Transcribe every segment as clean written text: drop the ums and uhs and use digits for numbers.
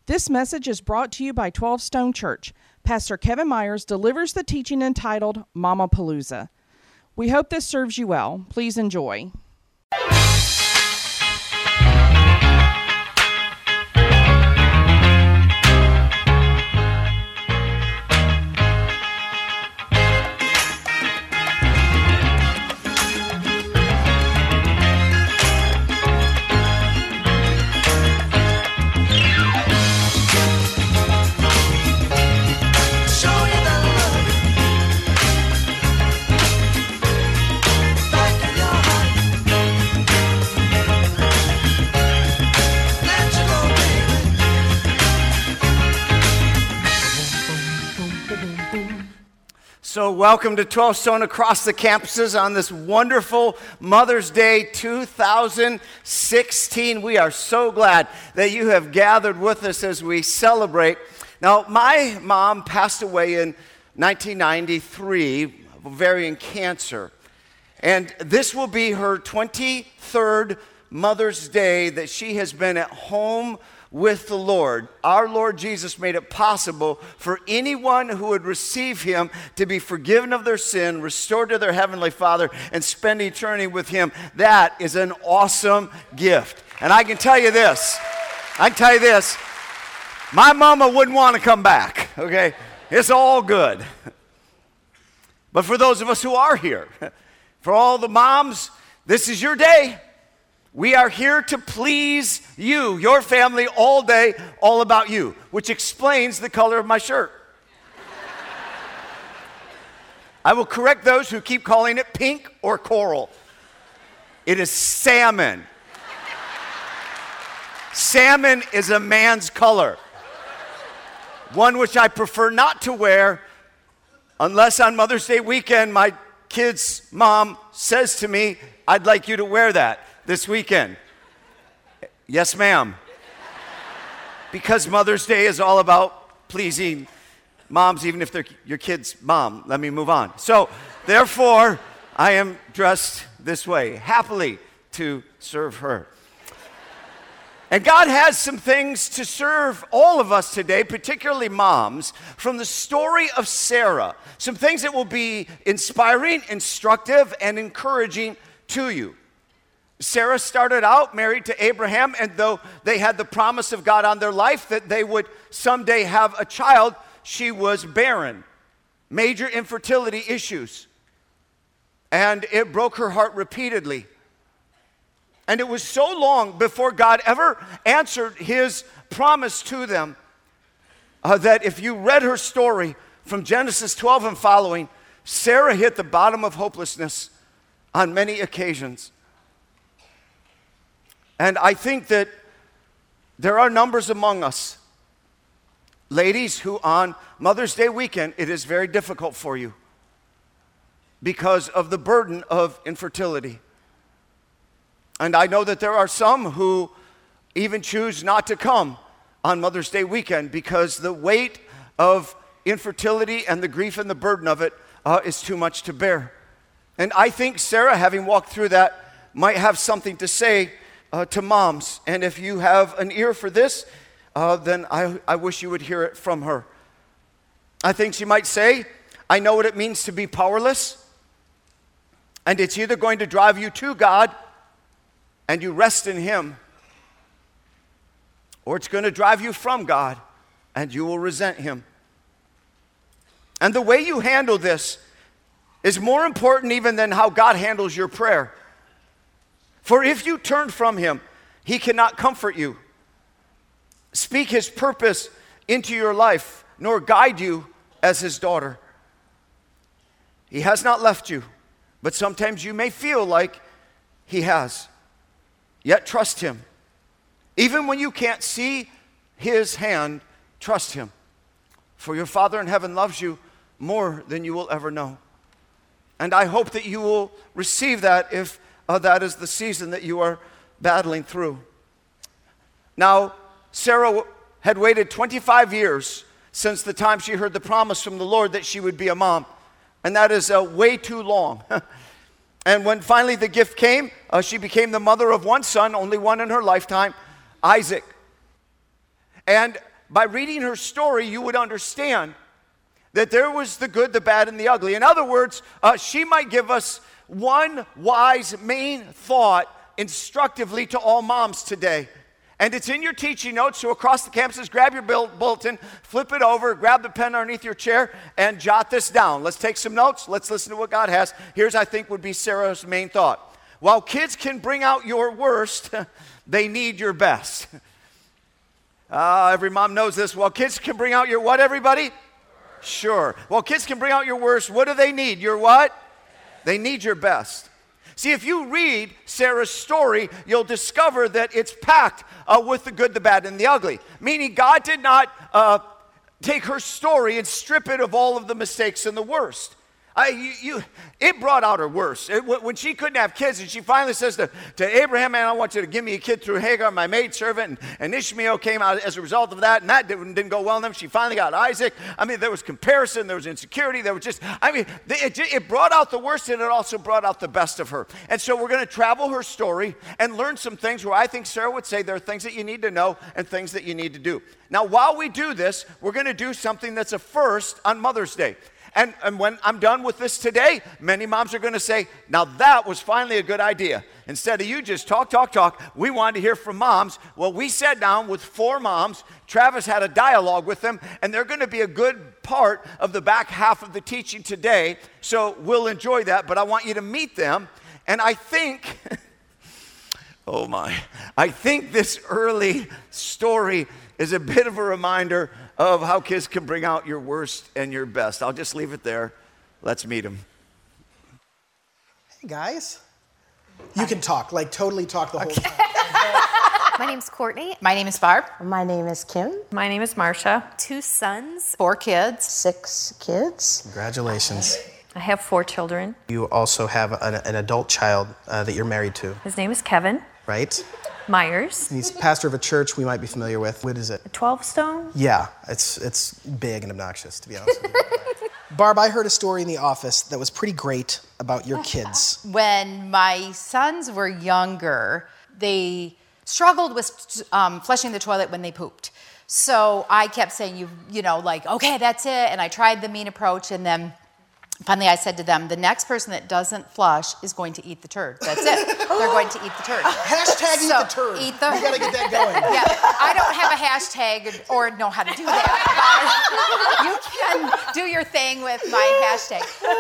This message is brought to you by 12 Stone Church. Pastor Kevin Myers delivers the teaching entitled Mama Palooza. We hope this serves you well. Please enjoy. So welcome to 12 Stone across the campuses on this wonderful Mother's Day 2016. We are so glad that you have gathered with us as we celebrate. Now, my mom passed away in 1993 of ovarian cancer. And this will be her 23rd Mother's Day that she has been at home with the Lord. Our Lord Jesus made it possible for anyone who would receive him to be forgiven of their sin, restored to their heavenly Father, and spend eternity with him. That is an awesome gift. And I can tell you this, my mama wouldn't want to come back, okay? It's all good. But for those of us who are here, for all the moms, this is your day. We are here to please you, your family, all day, all about you, which explains the color of my shirt. I will correct those who keep calling it pink or coral. It is salmon. Salmon is a man's color, one which I prefer not to wear unless on Mother's Day weekend my kid's mom says to me, "I'd like you to wear that this weekend." Yes, ma'am. Because Mother's Day is all about pleasing moms, even if they're your kid's mom. Let me move on. So, therefore, I am dressed this way, happily to serve her. And God has some things to serve all of us today, particularly moms, from the story of Sarah. Some things that will be inspiring, instructive, and encouraging to you. Sarah started out married to Abraham, and though they had the promise of God on their life that they would someday have a child, she was barren. Major infertility issues. And it broke her heart repeatedly. And it was so long before God ever answered his promise to them that if you read her story from Genesis 12 and following, Sarah hit the bottom of hopelessness on many occasions. And I think that there are numbers among us, ladies, who on Mother's Day weekend, it is very difficult for you because of the burden of infertility. And I know that there are some who even choose not to come on Mother's Day weekend because the weight of infertility and the grief and the burden of it is too much to bear. And I think Sarah, having walked through that, might have something to say to moms. And if you have an ear for this, then I wish you would hear it from her. I think she might say, I know what it means to be powerless, and it's either going to drive you to God and you rest in him, or it's going to drive you from God and you will resent him. And the way you handle this is more important even than how God handles your prayer. For if you turn from him, he cannot comfort you, speak his purpose into your life, nor guide you as his daughter. He has not left you, but sometimes you may feel like he has. Yet trust him. Even when you can't see his hand, trust him. For your Father in heaven loves you more than you will ever know. And I hope that you will receive that if that is the season that you are battling through. Now, Sarah had waited 25 years since the time she heard the promise from the Lord that she would be a mom. And that is way too long. And when finally the gift came, she became the mother of one son, only one in her lifetime, Isaac. And by reading her story, you would understand that there was the good, the bad, and the ugly. In other words, she might give us one wise main thought instructively to all moms today. And it's in your teaching notes, so across the campuses, grab your bulletin, flip it over, grab the pen underneath your chair, and jot this down. Let's take some notes. Let's listen to what God has. Here's, I think, would be Sarah's main thought. While kids can bring out your worst, they need your best. Every mom knows this. While kids can bring out your what, everybody? Sure. While kids can bring out your worst, what do they need? Your what? They need your best. See, if you read Sarah's story, you'll discover that it's packed with the good, the bad, and the ugly. Meaning God did not take her story and strip it of all of the mistakes and the worst. It brought out her worst. When she couldn't have kids, and she finally says to Abraham, man, I want you to give me a kid through Hagar, my maidservant, and Ishmael came out as a result of that, and that didn't go well in them. She finally got Isaac. I mean, there was comparison, there was insecurity, there was just, it brought out the worst, and it also brought out the best of her. And so we're going to travel her story and learn some things where I think Sarah would say there are things that you need to know and things that you need to do. Now, while we do this, we're going to do something that's a first on Mother's Day. And when I'm done with this today, many moms are going to say, now that was finally a good idea. Instead of you just talk, we wanted to hear from moms. Well, we sat down with 4 moms. Travis had a dialogue with them, and they're going to be a good part of the back half of the teaching today. So we'll enjoy that, but I want you to meet them. And I think, I think this early story is a bit of a reminder of how kids can bring out your worst and your best. I'll just leave it there. Let's meet them. Hey, guys. You can talk, like totally talk the whole time. My name's Courtney. My name is Barb. My name is Kim. My name is Marsha. 2 sons. 4 kids. 6 kids. Congratulations. I have 4 children. You also have an adult child that you're married to, His name is Kevin right? Myers. He's pastor of a church we might be familiar with. What is it? 12 Stone. Yeah, it's big and obnoxious, to be honest with you. Barb, I heard a story in the office that was pretty great about your kids. When my sons were younger, they struggled with flushing the toilet when they pooped. So I kept saying, okay, that's it. And I tried the mean approach, and then finally I said to them, the next person that doesn't flush is going to eat the turd. That's it. They're going to eat the turd. Hashtag eat the turd. We gotta get that going. Yeah, I don't have a hashtag or know how to do that. But you can do your thing with my hashtag.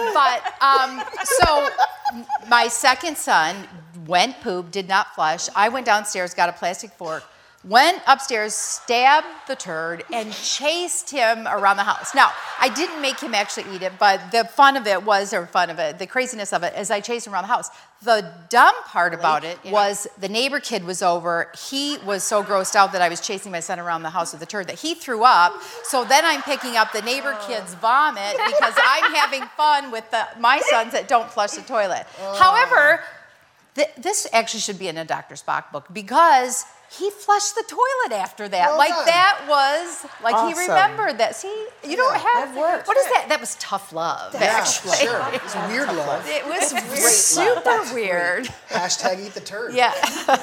But so my second son went poop, did not flush. I went downstairs, got a plastic fork, went upstairs, stabbed the turd, and chased him around the house. Now, I didn't make him actually eat it, but the craziness of it is I chased him around the house. The dumb part about it was the neighbor kid was over. He was so grossed out that I was chasing my son around the house with the turd that he threw up. So then I'm picking up the neighbor kid's vomit because I'm having fun with my sons that don't flush the toilet. However, this actually should be in a Dr. Spock book because he flushed the toilet after that. Well done. That was awesome. He remembered that. See, you don't have that works. What is that? That was tough love. Yeah, actually. sure. It's weird love. It was Great super weird. Hashtag eat the turd. Yeah.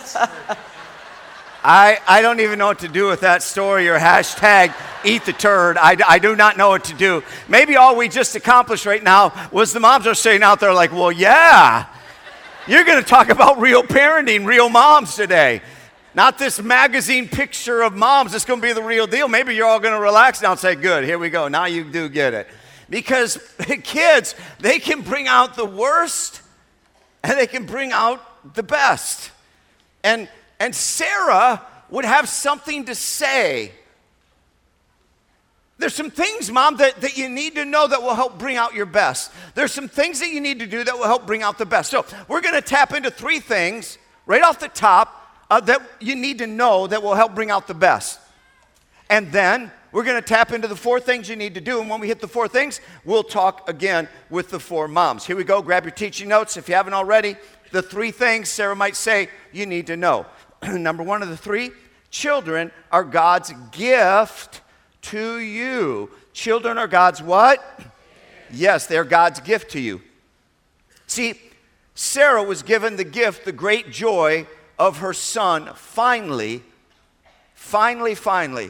I don't even know what to do with that story or hashtag eat the turd. I do not know what to do. Maybe all we just accomplished right now was the moms are saying out there like, well, yeah, you're going to talk about real parenting, real moms today. Not this magazine picture of moms. It's going to be the real deal. Maybe you're all going to relax now and say, good, here we go. Now you do get it. Because kids, they can bring out the worst and they can bring out the best. And Sarah would have something to say. There's some things, Mom, that you need to know that will help bring out your best. There's some things that you need to do that will help bring out the best. So we're going to tap into 3 things right off the top that you need to know that will help bring out the best. And then we're going to tap into the 4 things you need to do. And when we hit the 4 things, we'll talk again with the 4 moms. Here we go. Grab your teaching notes if you haven't already. The 3 things Sarah might say you need to know. Number 1 of the 3, children are God's gift to you. Children are God's what? Yes, they're God's gift to you. See, Sarah was given the gift, the great joy of her son, finally.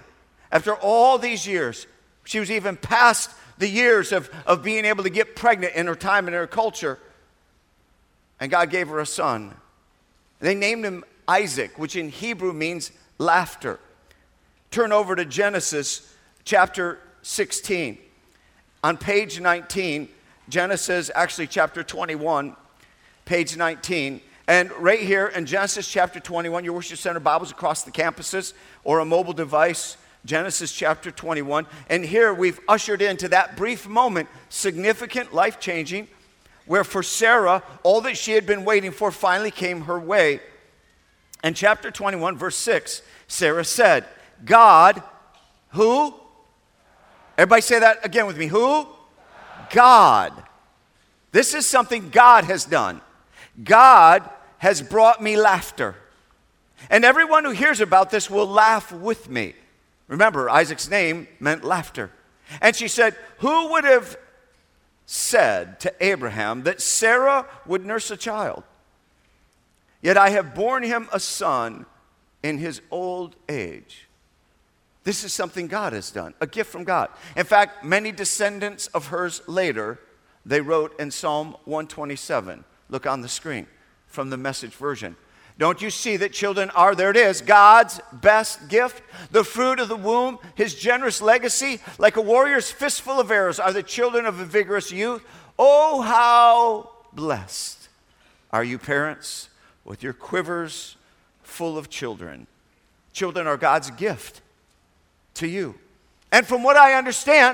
After all these years, she was even past the years of being able to get pregnant in her time and in her culture. And God gave her a son. They named him Isaac, which in Hebrew means laughter. Turn over to Genesis chapter 16. On page 19, Genesis, actually chapter 21, page 19. And right here in Genesis chapter 21, your Worship Center Bibles across the campuses or a mobile device, Genesis chapter 21. And here we've ushered into that brief moment, significant, life-changing, where for Sarah, all that she had been waiting for finally came her way. In chapter 21, verse 6, Sarah said, God, who? Everybody say that again with me. Who? God. This is something God has done. God has brought me laughter. And everyone who hears about this will laugh with me. Remember, Isaac's name meant laughter. And she said, who would have said to Abraham that Sarah would nurse a child? Yet I have borne him a son in his old age. This is something God has done, a gift from God. In fact, many descendants of hers later, they wrote in Psalm 127. Look on the screen from the Message version. Don't you see that children are, there it is, God's best gift? The fruit of the womb, his generous legacy, like a warrior's fistful of arrows, are the children of a vigorous youth. Oh, how blessed are you parents with your quivers full of children. Children are God's gift to you. And from what I understand,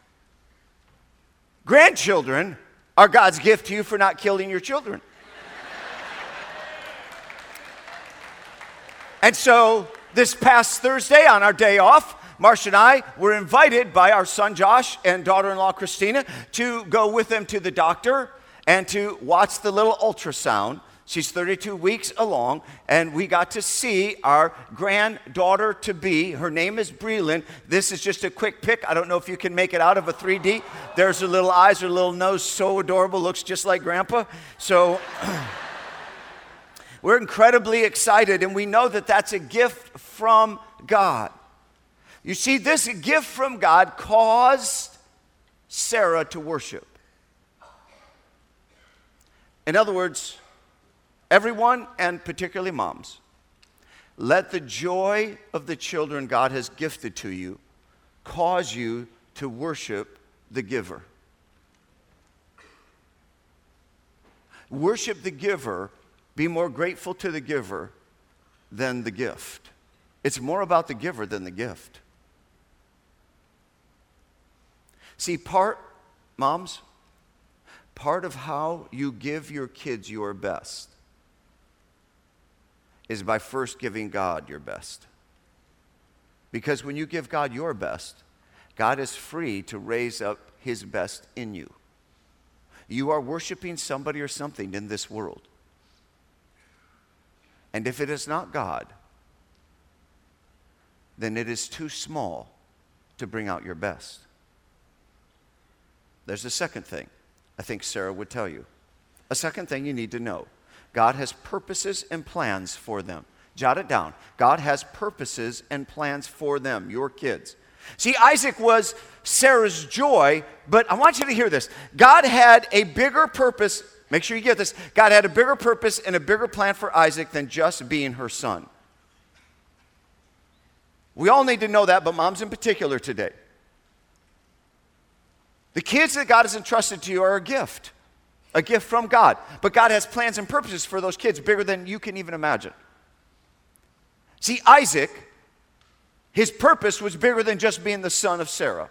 grandchildren are God's gift to you for not killing your children. And so this past Thursday on our day off, Marcia and I were invited by our son Josh and daughter-in-law Christina to go with them to the doctor and to watch the little ultrasound. She's 32 weeks along, and we got to see our granddaughter-to-be. Her name is Breland. This is just a quick pic. I don't know if you can make it out of a 3D. There's her little eyes, her little nose, so adorable, looks just like Grandpa. So we're incredibly excited, and we know that that's a gift from God. You see, this gift from God caused Sarah to worship. In other words, everyone, and particularly moms, let the joy of the children God has gifted to you cause you to worship the giver. Worship the giver. Be more grateful to the giver than the gift. It's more about the giver than the gift. See, moms, part of how you give your kids your best is by first giving God your best. Because when you give God your best, God is free to raise up his best in you. You are worshiping somebody or something in this world. And if it is not God, then it is too small to bring out your best. There's a second thing I think Sarah would tell you. A second thing you need to know. God has purposes and plans for them. Jot it down. God has purposes and plans for them, your kids. See, Isaac was Sarah's joy, but I want you to hear this. God had a bigger purpose. Make sure you get this. God had a bigger purpose and a bigger plan for Isaac than just being her son. We all need to know that, but moms in particular today. The kids that God has entrusted to you are a gift from God. But God has plans and purposes for those kids bigger than you can even imagine. See, Isaac, his purpose was bigger than just being the son of Sarah.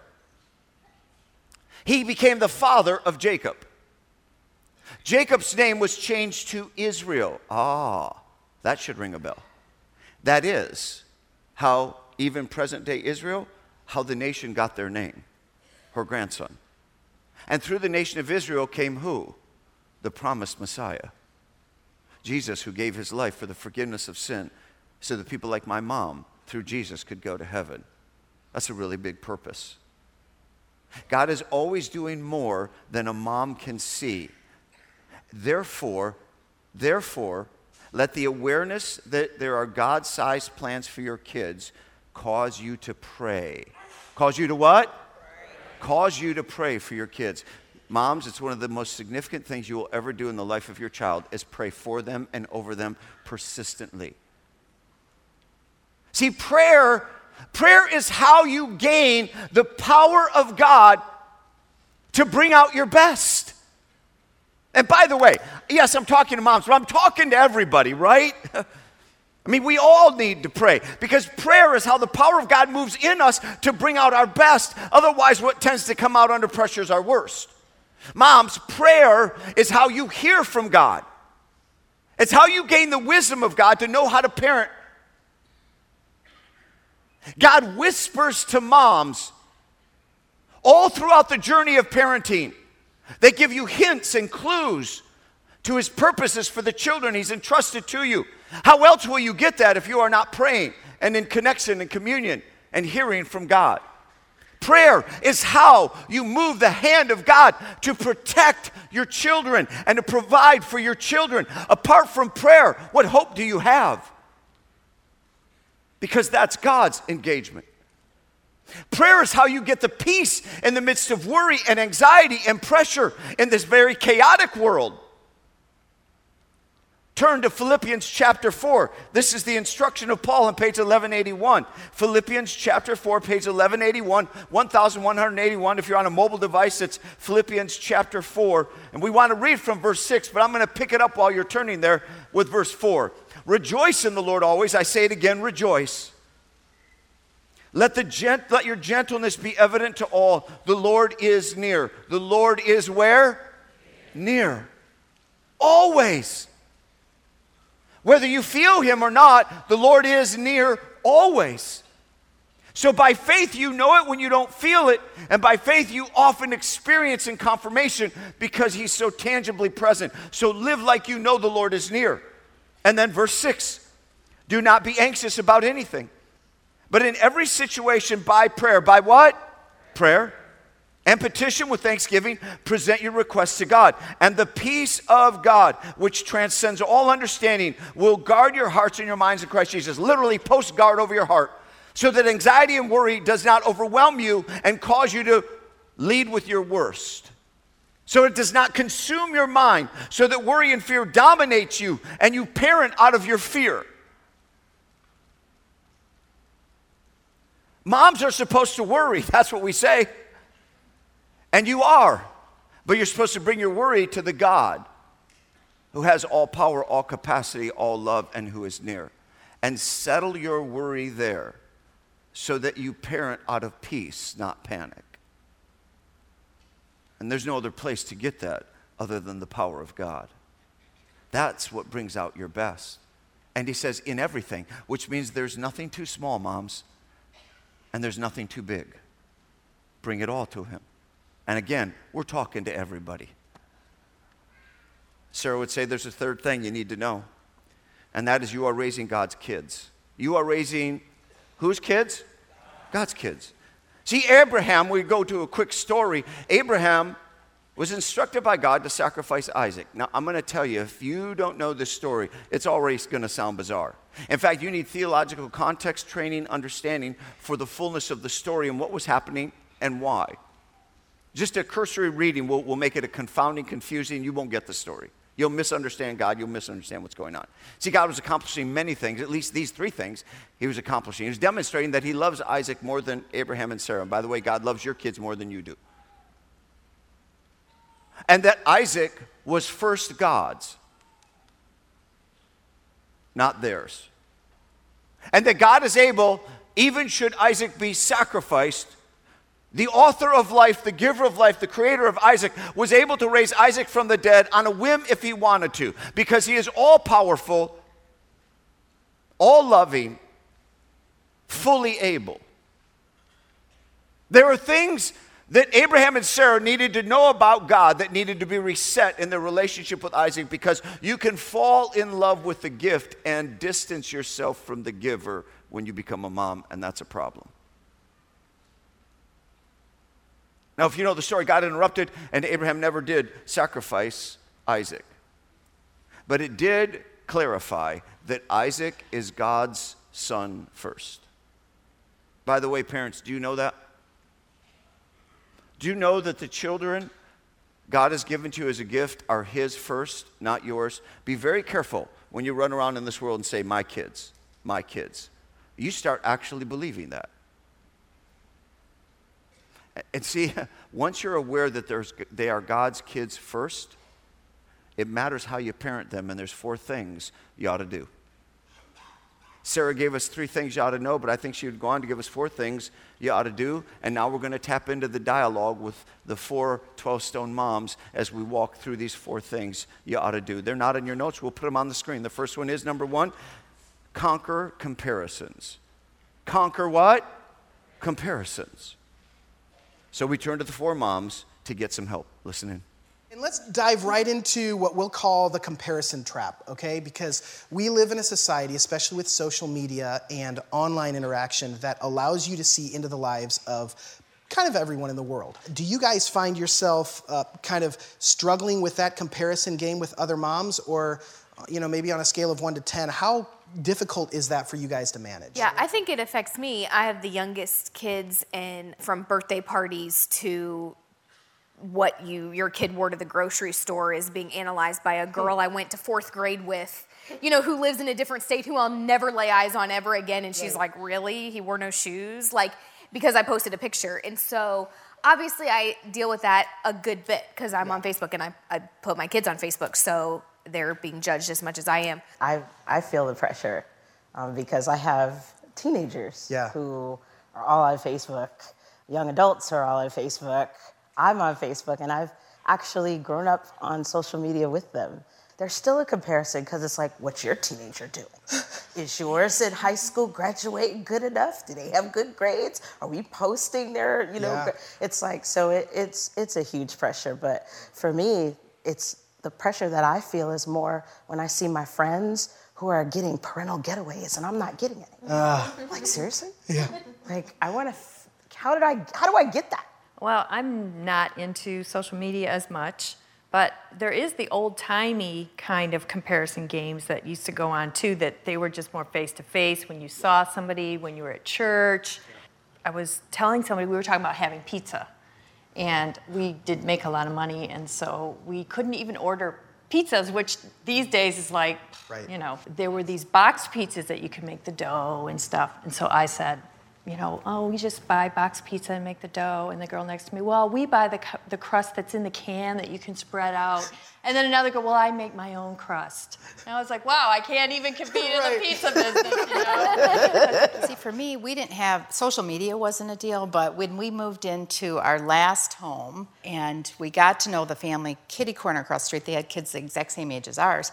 He became the father of Jacob. Jacob's name was changed to Israel. That should ring a bell. That is how even present-day Israel, how the nation got their name, her grandson. And through the nation of Israel came who? The promised Messiah. Jesus, who gave his life for the forgiveness of sin so that people like my mom, through Jesus, could go to heaven. That's a really big purpose. God is always doing more than a mom can see. Therefore, let the awareness that there are God-sized plans for your kids cause you to pray. Cause you to what? Pray. Cause you to pray for your kids. Moms, it's one of the most significant things you will ever do in the life of your child is pray for them and over them persistently. See, prayer is how you gain the power of God to bring out your best. And by the way, yes, I'm talking to moms, but I'm talking to everybody, right? I mean, we all need to pray because prayer is how the power of God moves in us to bring out our best. Otherwise, what tends to come out under pressure is our worst. Moms, prayer is how you hear from God. It's how you gain the wisdom of God to know how to parent. God whispers to moms all throughout the journey of parenting. They give you hints and clues to his purposes for the children he's entrusted to you. How else will you get that if you are not praying and in connection and communion and hearing from God? Prayer is how you move the hand of God to protect your children and to provide for your children. Apart from prayer, what hope do you have? Because that's God's engagement. Prayer is how you get the peace in the midst of worry and anxiety and pressure in this very chaotic world. Turn to Philippians chapter 4. This is the instruction of Paul on page 1181. Philippians chapter 4, page 1181, 1181. If you're on a mobile device, it's Philippians chapter 4. And we want to read from verse 6, but I'm going to pick it up while you're turning there with verse 4. Rejoice in the Lord always. I say it again, rejoice. Let your gentleness be evident to all. The Lord is near. The Lord is where? Near. Always. Whether you feel him or not, the Lord is near always. So by faith you know it when you don't feel it, and by faith you often experience in confirmation because he's so tangibly present. So live like you know the Lord is near. And then verse 6, do not be anxious about anything, but in every situation by prayer. By what? Prayer. And petition with thanksgiving, present your requests to God. And the peace of God, which transcends all understanding, will guard your hearts and your minds in Christ Jesus. Literally post guard over your heart, so that anxiety and worry does not overwhelm you and cause you to lead with your worst. So it does not consume your mind, so that worry and fear dominates you and you parent out of your fear. Moms are supposed to worry. That's what we say. And you are. But you're supposed to bring your worry to the God who has all power, all capacity, all love, and who is near. And settle your worry there so that you parent out of peace, not panic. And there's no other place to get that other than the power of God. That's what brings out your best. And he says, in everything, which means there's nothing too small, moms, and there's nothing too big. Bring it all to him. And again, we're talking to everybody. Sarah would say there's a third thing you need to know, and that is you are raising God's kids. You are raising whose kids? God's kids. See, Abraham, we go to a quick story. Abraham was instructed by God to sacrifice Isaac. Now, I'm going to tell you, if you don't know this story, it's already going to sound bizarre. In fact, you need theological context, training, understanding for the fullness of the story and what was happening and why. Just a cursory reading will make it a confounding, confusing. You won't get the story. You'll misunderstand God. You'll misunderstand what's going on. See, God was accomplishing many things, at least these three things he was accomplishing. He was demonstrating that he loves Isaac more than Abraham and Sarah. And by the way, God loves your kids more than you do. And that Isaac was first God's, not theirs. And that God is able, even should Isaac be sacrificed, the author of life, the giver of life, the creator of Isaac, was able to raise Isaac from the dead on a whim if he wanted to, because he is all-powerful, all-loving, fully able. There are things that Abraham and Sarah needed to know about God that needed to be reset in their relationship with Isaac, because you can fall in love with the gift and distance yourself from the giver when you become a mom, and that's a problem. Now, if you know the story, God interrupted, and Abraham never did sacrifice Isaac. But it did clarify that Isaac is God's son first. By the way, parents, do you know that? Do you know that the children God has given to you as a gift are his first, not yours? Be very careful when you run around in this world and say, my kids, my kids. You start actually believing that. And see, once you're aware that they are God's kids first, it matters how you parent them, and there's 4 things you ought to do. Sarah gave us 3 things you ought to know, but I think she would go on to give us 4 things you ought to do. And now we're going to tap into the dialogue with the 4 12-stone moms as we walk through these 4 things you ought to do. They're not in your notes. We'll put them on the screen. The first one is, number 1, conquer comparisons. Conquer what? Comparisons. So we turn to the 4 moms to get some help. Listen in. And let's dive right into what we'll call the comparison trap, okay? Because we live in a society, especially with social media and online interaction, that allows you to see into the lives of kind of everyone in the world. Do you guys find yourself kind of struggling with that comparison game with other moms? Or, maybe on a scale of 1 to 10, how difficult is that for you guys to manage? Yeah, I think it affects me. I have the youngest kids, and from birthday parties to what your kid wore to the grocery store is being analyzed by a girl I went to 4th grade with, who lives in a different state, who I'll never lay eyes on ever again. And she's like, really? He wore no shoes? Because I posted a picture. And so obviously I deal with that a good bit because I'm on Facebook, and I put my kids on Facebook. So they're being judged as much as I am. I feel the pressure because I have teenagers who are all on Facebook. Young adults are all on Facebook. I'm on Facebook, and I've actually grown up on social media with them. There's still a comparison because it's like, what's your teenager doing? Is yours in high school graduating good enough? Do they have good grades? Are we posting their, It's like, so it's a huge pressure. But for me, it's the pressure that I feel is more when I see my friends who are getting parental getaways and I'm not getting any. Like, seriously? Yeah. Like, how do I get that? Well, I'm not into social media as much, but there is the old-timey kind of comparison games that used to go on, too, that they were just more face-to-face when you saw somebody, when you were at church. I was telling somebody, we were talking about having pizza, and we did make a lot of money, and so we couldn't even order pizzas, which these days is like, there were these boxed pizzas that you could make the dough and stuff, and so I said, we just buy box pizza and make the dough. And the girl next to me, well, we buy the crust that's in the can that you can spread out. And then another girl, well, I make my own crust. And I was like, wow, I can't even compete in the pizza business, See, for me, we didn't have, social media wasn't a deal, but when we moved into our last home and we got to know the family, kitty corner across the street, they had kids the exact same age as ours.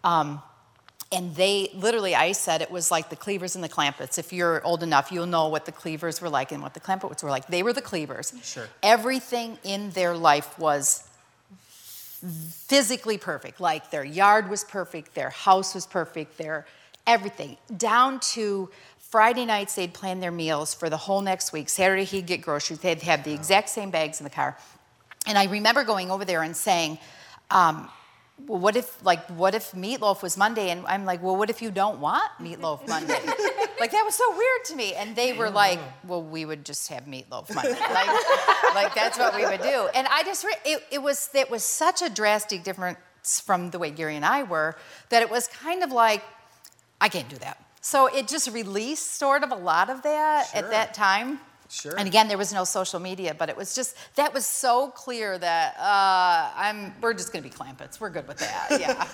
And they literally, I said it was like the Cleavers and the Clampetts. If you're old enough, you'll know what the Cleavers were like and what the Clampetts were like. They were the Cleavers. Sure. Everything in their life was physically perfect. Like their yard was perfect, their house was perfect, their everything. Down to Friday nights, they'd plan their meals for the whole next week. Saturday, he'd get groceries. They'd have the exact same bags in the car. And I remember going over there and saying, well, what if meatloaf was Monday? And I'm like, well, what if you don't want meatloaf Monday? Like, that was so weird to me. And they were like, well, we would just have meatloaf Monday. like that's what we would do. And I just, it was such a drastic difference from the way Gary and I were, that it was kind of like, I can't do that. So it just released sort of a lot of that at that time. Sure. And again, there was no social media, but it was just, that was so clear that we're just going to be Clampetts. We're good with that, yeah.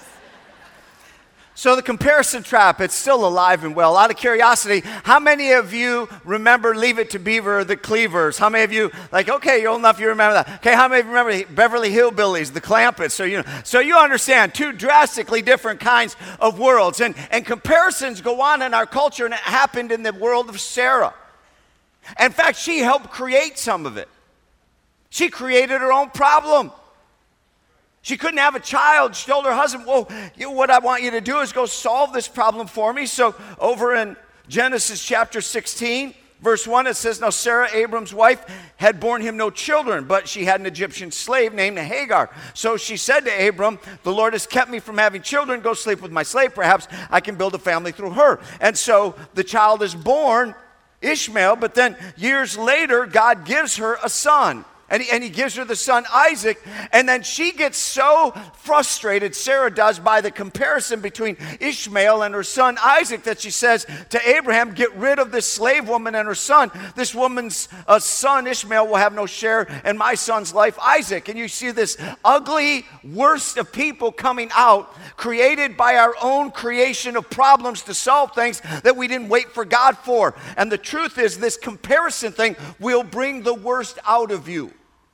So the comparison trap, it's still alive and well. Out of curiosity, how many of you remember Leave It to Beaver, the Cleavers? How many of you, okay, you're old enough, you remember that. Okay, how many of you remember Beverly Hillbillies, the Clampetts? So you understand, 2 drastically different kinds of worlds. And comparisons go on in our culture, and it happened in the world of Sarah. In fact, she helped create some of it. She created her own problem. She couldn't have a child. She told her husband, well, what I want you to do is go solve this problem for me. So over in Genesis chapter 16, verse 1, it says, now Sarah, Abram's wife, had borne him no children, but she had an Egyptian slave named Hagar. So she said to Abram, the Lord has kept me from having children. Go sleep with my slave. Perhaps I can build a family through her. And so the child is born Ishmael, but then years later, God gives her a son. And he gives her the son Isaac, and then she gets so frustrated, Sarah does, by the comparison between Ishmael and her son Isaac, that she says to Abraham, get rid of this slave woman and her son. This woman's son Ishmael will have no share in my son's life, Isaac. And you see this ugly worst of people coming out, created by our own creation of problems to solve things that we didn't wait for God for. And the truth is, this comparison thing will bring the worst out of you.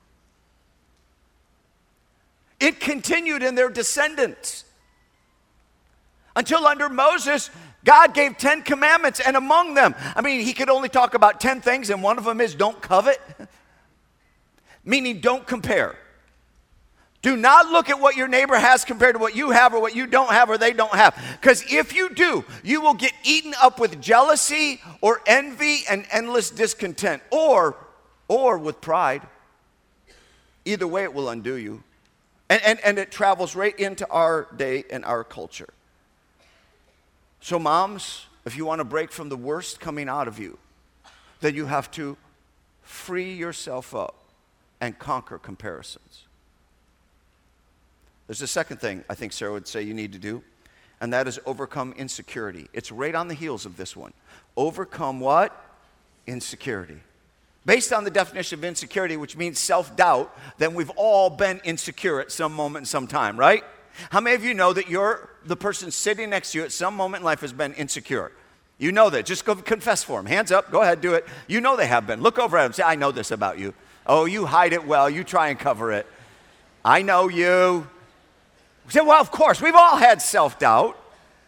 It continued in their descendants until under Moses, God gave 10 commandments, and among them, he could only talk about 10 things, and one of them is don't covet, meaning don't compare. Do not look at what your neighbor has compared to what you have or what you don't have or they don't have. Because if you do, you will get eaten up with jealousy or envy and endless discontent, or with pride. Either way, it will undo you. And it travels right into our day and our culture. So moms, if you want to break from the worst coming out of you, then you have to free yourself up and conquer comparisons. There's a second thing I think Sarah would say you need to do, and that is overcome insecurity. It's right on the heels of this one. Overcome what? Insecurity. Based on the definition of insecurity, which means self-doubt, then we've all been insecure at some moment in some time, right? How many of you know that the person sitting next to you at some moment in life has been insecure? You know that. Just go confess for them. Hands up. Go ahead, do it. You know they have been. Look over at them. Say, I know this about you. Oh, you hide it well. You try and cover it. I know you. Say, well, of course. We've all had self-doubt.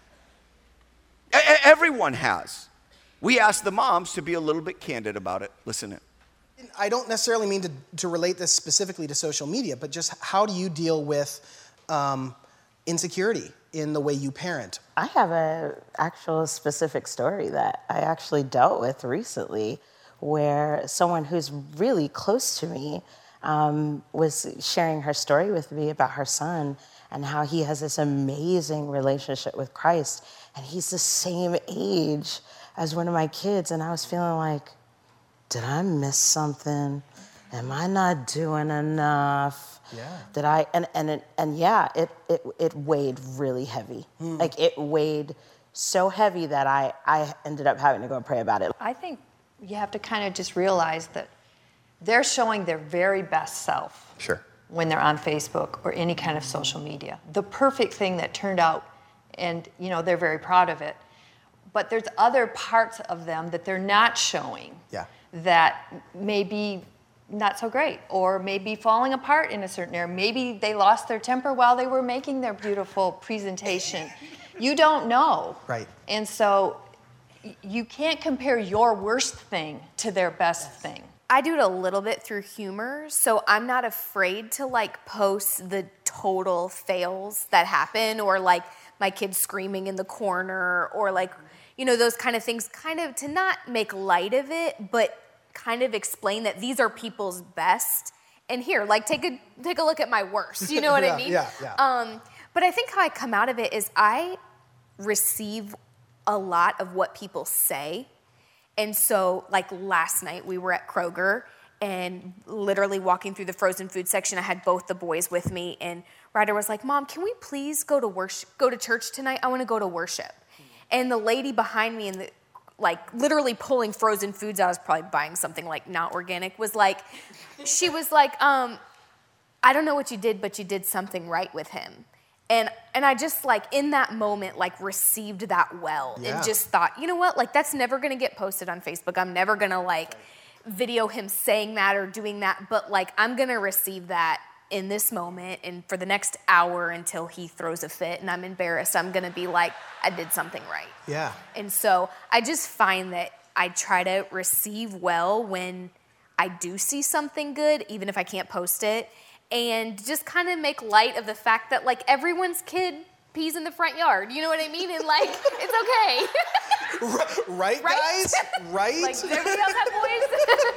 Everyone has. We ask the moms to be a little bit candid about it. Listen in. I don't necessarily mean to relate this specifically to social media, but just how do you deal with insecurity in the way you parent? I have an actual specific story that I actually dealt with recently, where someone who's really close to me was sharing her story with me about her son and how he has this amazing relationship with Christ, and he's the same age as one of my kids, and I was feeling like, did I miss something? Am I not doing enough? Yeah. Did I? It weighed really heavy. Like it weighed so heavy that I ended up having to go and pray about it. I think you have to kind of just realize that they're showing their very best self. Sure. When they're on Facebook or any kind of social media. The perfect thing that turned out, and they're very proud of it. But there's other parts of them that they're not showing. Yeah. That may be not so great, or maybe falling apart in a certain area. Maybe they lost their temper while they were making their beautiful presentation. You don't know. Right. And so you can't compare your worst thing to their best thing. I do it a little bit through humor, so I'm not afraid to post the total fails that happen, or my kids screaming in the corner, or those kind of things, kind of to not make light of it, but kind of explain that these are people's best. And here, take a look at my worst. You know what I mean? Yeah. But I think how I come out of it is I receive a lot of what people say. And so, last night we were at Kroger and literally walking through the frozen food section, I had both the boys with me, and Ryder was like, Mom, can we please go to church tonight? I want to go to worship. And the lady behind me literally pulling frozen foods out, I was probably buying something not organic, she was like, I don't know what you did, but you did something right with him. And I just in that moment received that well. Yeah. And just thought, you know what, that's never gonna get posted on Facebook. I'm never gonna video him saying that or doing that, but I'm gonna receive that in this moment, and for the next hour until he throws a fit and I'm embarrassed, I'm gonna be I did something right. Yeah. And so I just find that I try to receive well when I do see something good, even if I can't post it, and just kind of make light of the fact that everyone's kid pees in the front yard. You know what I mean? And it's okay. Right, guys? Right? Does everybody else have boys?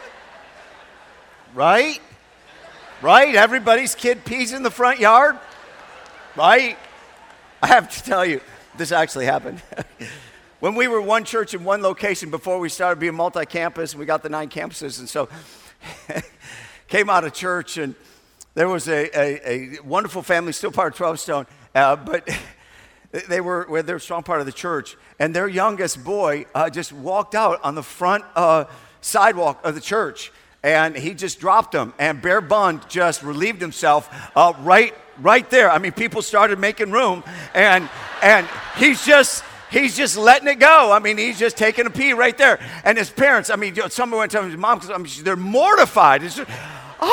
Right? Right? Everybody's kid pees in the front yard? Right? I have to tell you, this actually happened. when we were one church in one location before we started being multi-campus, we got the 9 campuses, and so came out of church, and there was a wonderful family, still part of 12 Stone, but they're a strong part of the church, and their youngest boy just walked out on the front sidewalk of the church, and he just dropped him, and Bear Bund just relieved himself right there. I mean, people started making room, and he's just letting it go. I mean, he's just taking a pee right there. And his parents, I mean, someone went to tell his mom, because they're mortified. It's just,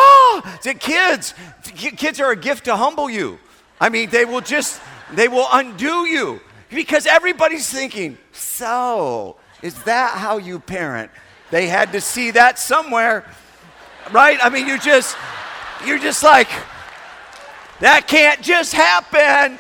kids are a gift to humble you. I mean, they will undo you, because everybody's thinking, so is that how you parent? They had to see that somewhere, right? I mean, you're just like, that can't just happen.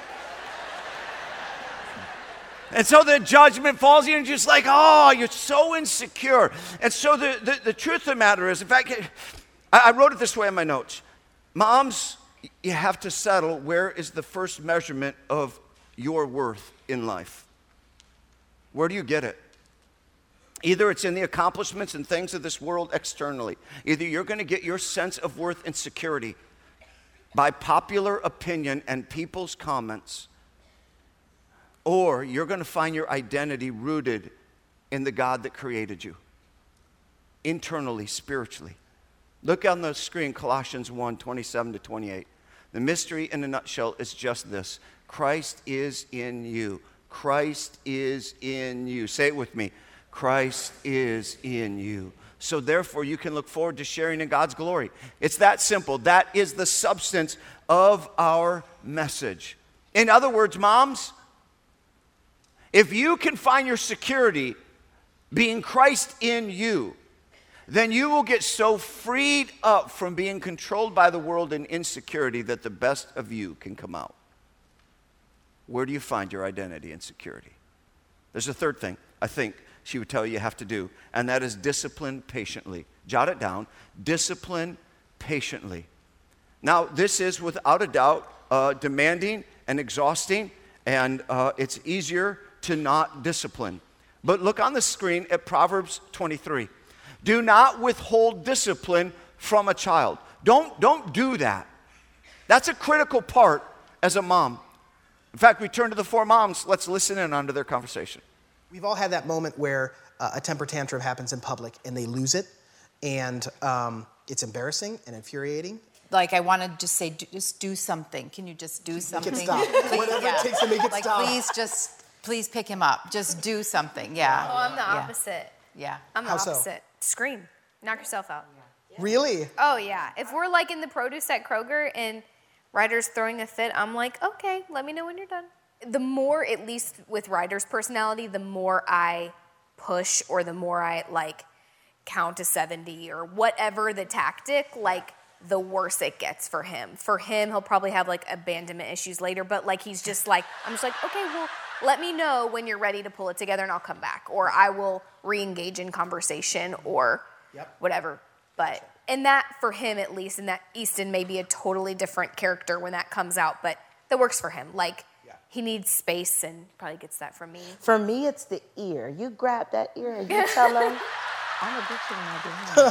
And so the judgment falls, and you're just like, oh, you're so insecure. And so the truth of the matter is, in fact, I wrote it this way in my notes. Moms, you have to settle where is the first measurement of your worth in life. Where do you get it? Either it's in the accomplishments and things of this world externally. Either you're going to get your sense of worth and security by popular opinion and people's comments, or you're going to find your identity rooted in the God that created you, internally, spiritually. Look on the screen, Colossians 1, 27 to 28. The mystery in a nutshell is just this. Christ is in you. Christ is in you. Say it with me. Christ is in you. So therefore, you can look forward to sharing in God's glory. It's that simple. That is the substance of our message. In other words, moms, if you can find your security being Christ in you, then you will get so freed up from being controlled by the world and insecurity that the best of you can come out. Where do you find your identity and security? There's a third thing I think she would tell you have to do, and that is discipline patiently. Jot it down. Discipline patiently. Now, this is without a doubt demanding and exhausting, and it's easier to not discipline. But look on the screen at Proverbs 23. Do not withhold discipline from a child. Don't do that. That's a critical part as a mom. In fact, we turn to the 4 moms. Let's listen in onto their conversation. We've all had that moment where a temper tantrum happens in public and they lose it, and it's embarrassing and infuriating. Like, I want to just say, just do something. Can you just do something? Make it stop. Whatever it takes to make it like, stop. Please pick him up. Just do something. Yeah. Oh, I'm the opposite. Yeah. I'm the How so? opposite. Scream. Knock yourself out. Really? Oh, yeah. If we're like in the produce at Kroger and Ryder's throwing a fit, I'm like, okay, let me know when you're done. The more, at least with Ryder's personality, the more I push or the more I like count to 70 or whatever the tactic, like the worse it gets for him. For him, he'll probably have like abandonment issues later, but like he's just like, I'm just like, okay, well, let me know when you're ready to pull it together and I'll come back. Or I will re-engage in conversation or whatever. But, and that for him at least, and that Easton may be a totally different character when that comes out, but that works for him. Like, he needs space and probably gets that from me. For me, it's the ear. You grab that ear and you tell him, I'm going to get you when I get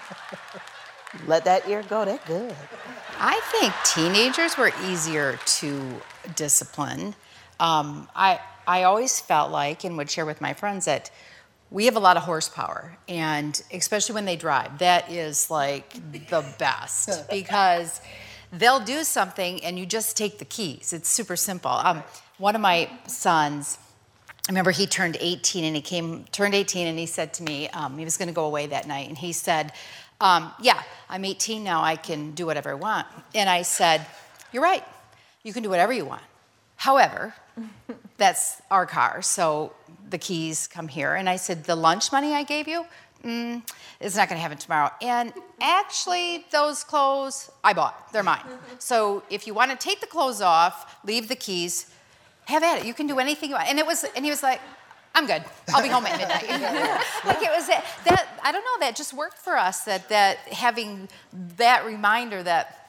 home. Let that ear go, that's good. I think teenagers were easier to discipline. I always felt like, and would share with my friends, that we have a lot of horsepower, and especially when they drive, that is like the best because they'll do something and you just take the keys. It's super simple. One of my sons, I remember he turned 18 and he said to me, he was going to go away that night, and he said, yeah, I'm 18 now, I can do whatever I want. And I said, you're right, you can do whatever you want. However, that's our car, so the keys come here. And I said, the lunch money I gave you, it's not going to happen tomorrow. And actually, those clothes I bought. They're mine. So if you want to take the clothes off, leave the keys, have at it. You can do anything you want. And he was like, I'm good. I'll be home at midnight. Like it was that I don't know, that just worked for us, that having that reminder that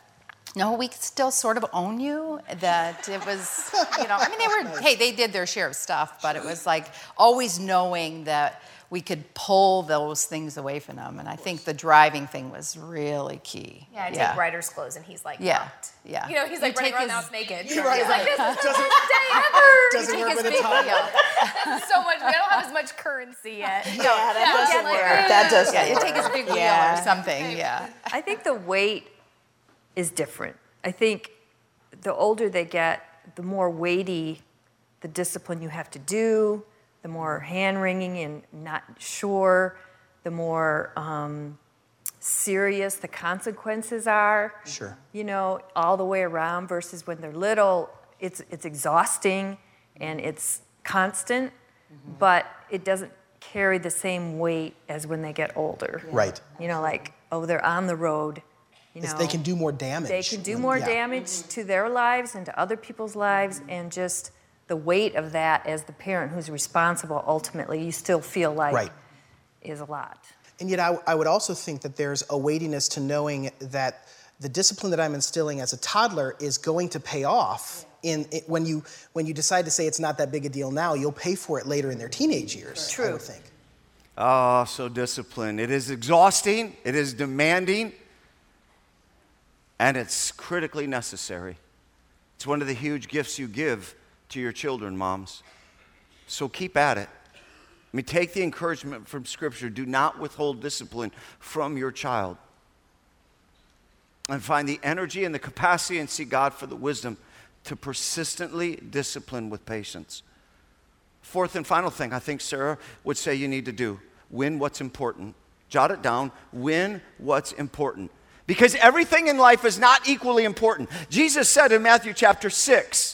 No, we still sort of own you. That it was, I mean, they did their share of stuff, but it was like always knowing that we could pull those things away from them. And I think the driving thing was really key. Yeah, I take Ryder's clothes and he's like, yeah. He's like running around the house naked. He's Right. like, this is the best day ever. Doesn't work with a big toddler. That's so much. I don't have as much currency yet. Yeah, that doesn't work. That doesn't Yeah, you work. take his big wheel Yeah. or something, I think the weight is different. I think the older they get, the more weighty the discipline you have to do, the more hand-wringing and not sure, the more serious the consequences are. Sure. All the way around versus when they're little, it's exhausting and it's constant, but it doesn't carry the same weight as when they get older. Right. They're on the road. They can do more damage. They can do more damage to their lives and to other people's lives, and just the weight of that as the parent who's responsible, ultimately, you still feel like is a lot. And yet I would also think that there's a weightiness to knowing that the discipline that I'm instilling as a toddler is going to pay off. When you decide to say it's not that big a deal now, you'll pay for it later in their teenage years, True. I would think. Oh, so disciplined. It is exhausting, it is demanding, and it's critically necessary. It's one of the huge gifts you give to your children, moms. So keep at it. Take the encouragement from Scripture. Do not withhold discipline from your child. And find the energy and the capacity and see God for the wisdom to persistently discipline with patience. Fourth and final thing I think Sarah would say you need to do, win what's important. Jot it down, win what's important. Because everything in life is not equally important. Jesus said in Matthew chapter 6,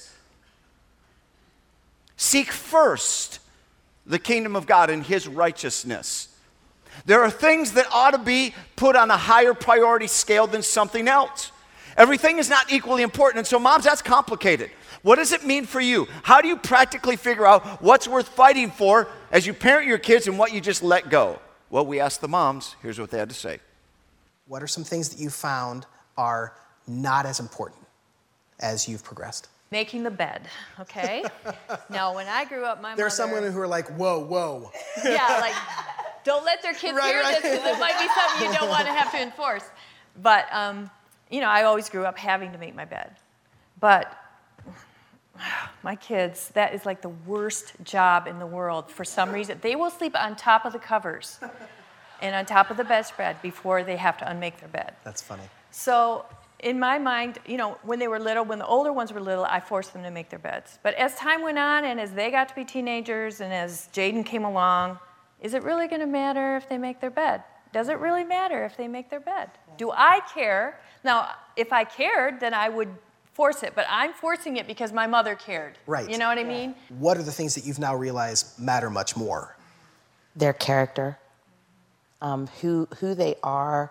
seek first the kingdom of God and his righteousness. There are things that ought to be put on a higher priority scale than something else. Everything is not equally important. And so, moms, that's complicated. What does it mean for you? How do you practically figure out what's worth fighting for as you parent your kids and what you just let go? Well, we asked the moms. Here's what they had to say. What are some things that you found are not as important as you've progressed? Making the bed, okay? Now, when I grew up, my There mother... are some women who are like, whoa. Yeah, like, don't let their kids hear this because it might be something you don't want to have to enforce. But, I always grew up having to make my bed. But my kids, that is like the worst job in the world. For some reason, they will sleep on top of the covers and on top of the bedspread before they have to unmake their bed. That's funny. So in my mind, when they were little, when the older ones were little, I forced them to make their beds. But as time went on and as they got to be teenagers and as Jaden came along, is it really going to matter if they make their bed? Does it really matter if they make their bed? Do I care? Now, if I cared, then I would force it, but I'm forcing it because my mother cared. Right. You know what I mean? What are the things that you've now realized matter much more? Their character, who they are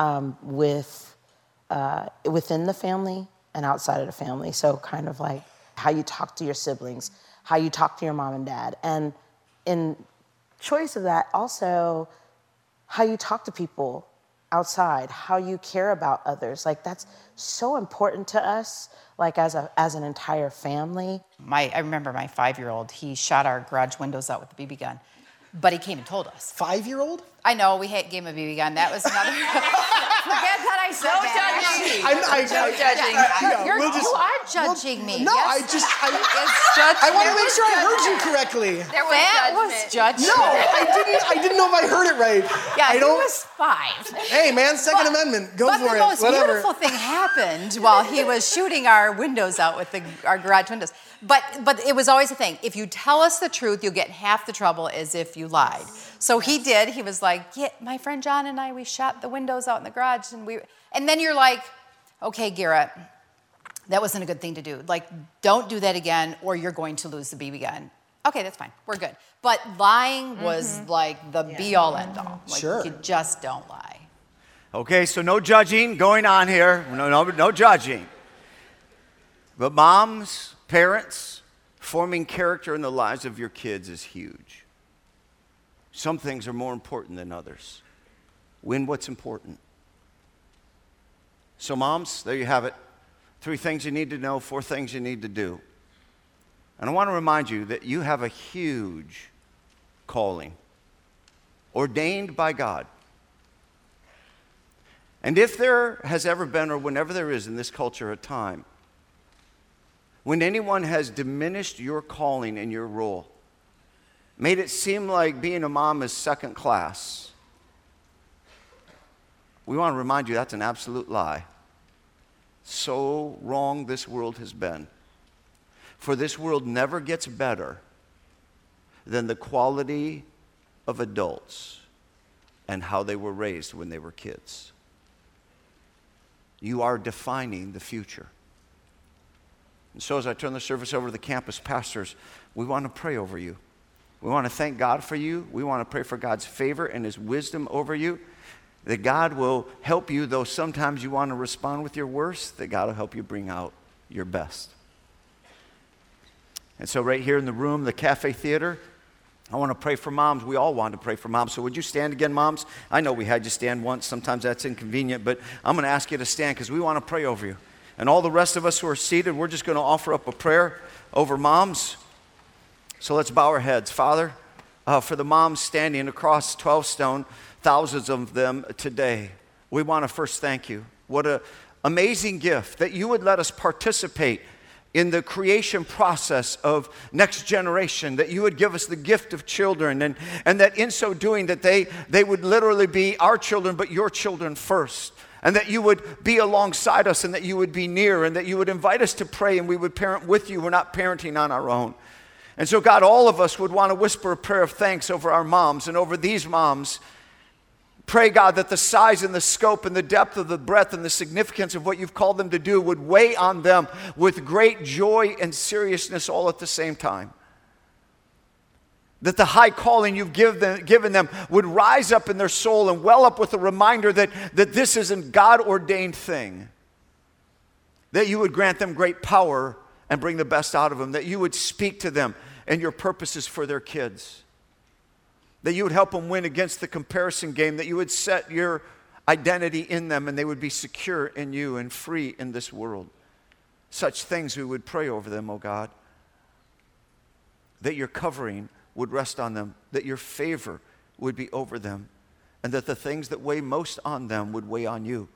within the family and outside of the family. So kind of like how you talk to your siblings, how you talk to your mom and dad. And in choice of that, also how you talk to people outside, how you care about others. Like that's so important to us, like as an entire family. I remember my 5-year-old, he shot our garage windows out with a BB gun, but he came and told us. 5-year-old? I know, we gave him a BB gun. That was another... Forget that I said that. No judging. You are judging me. No, Yes. I want to make sure I heard you correctly. That was judgment. No, I didn't know if I heard it right. Yeah, he was 5. Hey, man, Second Amendment. Go for it. But the most Whatever. beautiful thing happened while he was shooting our windows out with our garage windows. But it was always a thing. If you tell us the truth, you'll get half the trouble as if you lied. So he did. He was like, yeah, my friend John and I, we shot the windows out in the garage. And then you're like, okay, Garrett, that wasn't a good thing to do. Like, don't do that again or you're going to lose the BB gun. Okay, that's fine. We're good. But lying was like the be-all, end-all. Like, Sure. You just don't lie. Okay, so no judging going on here. No judging. But moms, parents, forming character in the lives of your kids is huge. Some things are more important than others. Win what's important. So moms, there you have it. 3 things you need to know, 4 things you need to do. And I want to remind you that you have a huge calling, ordained by God. And if there has ever been, or whenever there is in this culture, a time when anyone has diminished your calling and your role, made it seem like being a mom is second class, we want to remind you that's an absolute lie. So wrong this world has been. For this world never gets better than the quality of adults and how they were raised when they were kids. You are defining the future. And so as I turn the service over to the campus pastors, we want to pray over you. We want to thank God for you. We want to pray for God's favor and His wisdom over you. That God will help you, though sometimes you want to respond with your worst, that God will help you bring out your best. And so right here in the room, the Cafe Theater, I want to pray for moms. We all want to pray for moms. So would you stand again, moms? I know we had you stand once. Sometimes that's inconvenient, but I'm going to ask you to stand because we want to pray over you. And all the rest of us who are seated, we're just going to offer up a prayer over moms. So let's bow our heads. Father, for the moms standing across 12 Stone, thousands of them today, we want to first thank you. What an amazing gift that you would let us participate in the creation process of next generation, that you would give us the gift of children, and that in so doing that they would literally be our children, but your children first. And that you would be alongside us, and that you would be near, and that you would invite us to pray, and we would parent with you. We're not parenting on our own. And so God, all of us would want to whisper a prayer of thanks over our moms and over these moms. Pray, God, that the size and the scope and the depth of the breadth and the significance of what you've called them to do would weigh on them with great joy and seriousness all at the same time. That the high calling you've given them would rise up in their soul and well up with a reminder that this is a God-ordained thing. That you would grant them great power and bring the best out of them. That you would speak to them and your purposes for their kids. That you would help them win against the comparison game. That you would set your identity in them and they would be secure in you and free in this world. Such things we would pray over them, oh God. That your covering would rest on them. That your favor would be over them. And that the things that weigh most on them would weigh on you.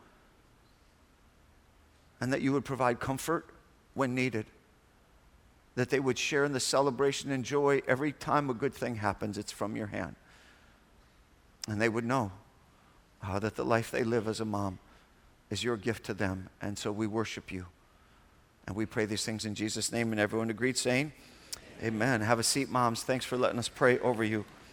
And that you would provide comfort when needed. That they would share in the celebration and joy every time a good thing happens, it's from your hand. And they would know that the life they live as a mom is your gift to them. And so we worship you. And we pray these things in Jesus' name. And everyone agreed saying, amen. Have a seat, moms. Thanks for letting us pray over you.